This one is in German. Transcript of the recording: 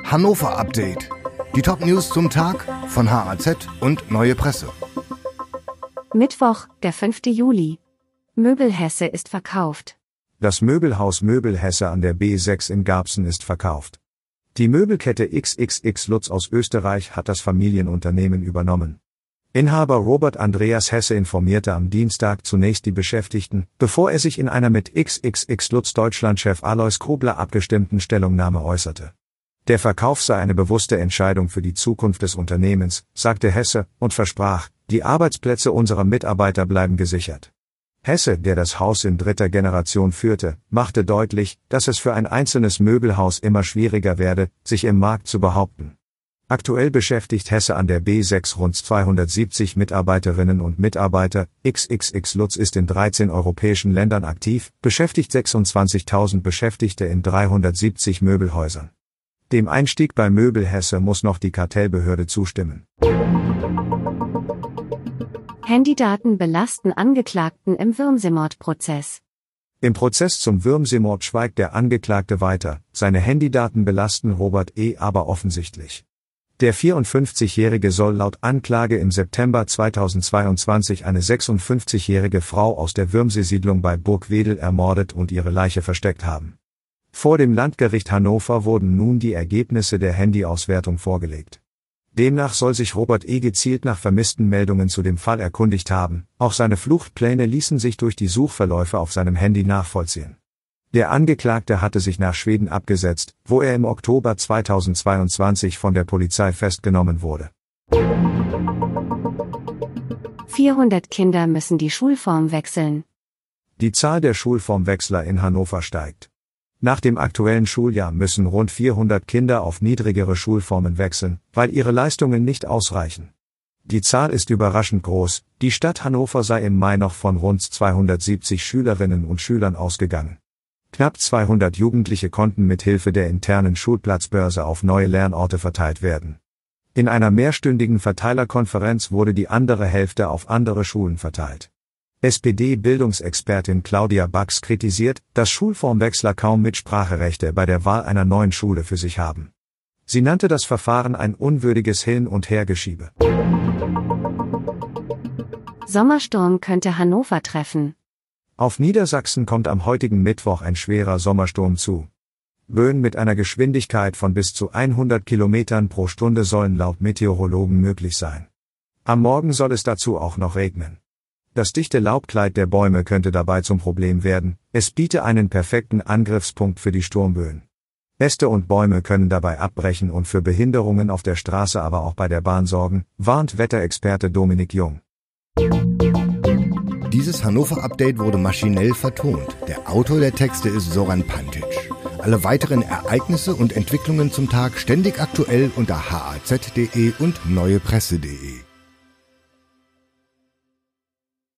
Hannover Update. Die Top-News zum Tag von HAZ und Neue Presse. Mittwoch, der 5. Juli. Möbelhesse ist verkauft. Das Möbelhaus Möbelhesse an der B6 in Garbsen ist verkauft. Die Möbelkette XXX Lutz aus Österreich hat das Familienunternehmen übernommen. Inhaber Robert Andreas Hesse informierte am Dienstag zunächst die Beschäftigten, bevor er sich in einer mit XXX Lutz Deutschlandchef Alois Kobler abgestimmten Stellungnahme äußerte. Der Verkauf sei eine bewusste Entscheidung für die Zukunft des Unternehmens, sagte Hesse, und versprach, die Arbeitsplätze unserer Mitarbeiter bleiben gesichert. Hesse, der das Haus in dritter Generation führte, machte deutlich, dass es für ein einzelnes Möbelhaus immer schwieriger werde, sich im Markt zu behaupten. Aktuell beschäftigt Hesse an der B6 rund 270 Mitarbeiterinnen und Mitarbeiter. XXX Lutz ist in 13 europäischen Ländern aktiv, beschäftigt 26.000 Beschäftigte in 370 Möbelhäusern. Dem Einstieg bei Möbelhesse muss noch die Kartellbehörde zustimmen. Handydaten belasten Angeklagten im Würmsemord-Prozess. Im Prozess zum Würmsemord schweigt der Angeklagte weiter, seine Handydaten belasten Robert E. aber offensichtlich. Der 54-Jährige soll laut Anklage im September 2022 eine 56-jährige Frau aus der Würmseesiedlung bei Burgwedel ermordet und ihre Leiche versteckt haben. Vor dem Landgericht Hannover wurden nun die Ergebnisse der Handyauswertung vorgelegt. Demnach soll sich Robert E. gezielt nach vermissten Meldungen zu dem Fall erkundigt haben, auch seine Fluchtpläne ließen sich durch die Suchverläufe auf seinem Handy nachvollziehen. Der Angeklagte hatte sich nach Schweden abgesetzt, wo er im Oktober 2022 von der Polizei festgenommen wurde. 400 Kinder müssen die Schulform wechseln. Die Zahl der Schulformwechsler in Hannover steigt. Nach dem aktuellen Schuljahr müssen rund 400 Kinder auf niedrigere Schulformen wechseln, weil ihre Leistungen nicht ausreichen. Die Zahl ist überraschend groß, die Stadt Hannover sei im Mai noch von rund 270 Schülerinnen und Schülern ausgegangen. Knapp 200 Jugendliche konnten mit Hilfe der internen Schulplatzbörse auf neue Lernorte verteilt werden. In einer mehrstündigen Verteilerkonferenz wurde die andere Hälfte auf andere Schulen verteilt. SPD-Bildungsexpertin Claudia Bax kritisiert, dass Schulformwechsler kaum Mitspracherechte bei der Wahl einer neuen Schule für sich haben. Sie nannte das Verfahren ein unwürdiges Hin- und Hergeschiebe. Sommersturm könnte Hannover treffen. Auf Niedersachsen kommt am heutigen Mittwoch ein schwerer Sommersturm zu. Böen mit einer Geschwindigkeit von bis zu 100 Kilometern pro Stunde sollen laut Meteorologen möglich sein. Am Morgen soll es dazu auch noch regnen. Das dichte Laubkleid der Bäume könnte dabei zum Problem werden, es biete einen perfekten Angriffspunkt für die Sturmböen. Äste und Bäume können dabei abbrechen und für Behinderungen auf der Straße, aber auch bei der Bahn sorgen, warnt Wetterexperte Dominik Jung. Dieses Hannover-Update wurde maschinell vertont. Der Autor der Texte ist Soran Pantic. Alle weiteren Ereignisse und Entwicklungen zum Tag ständig aktuell unter haz.de und neuepresse.de.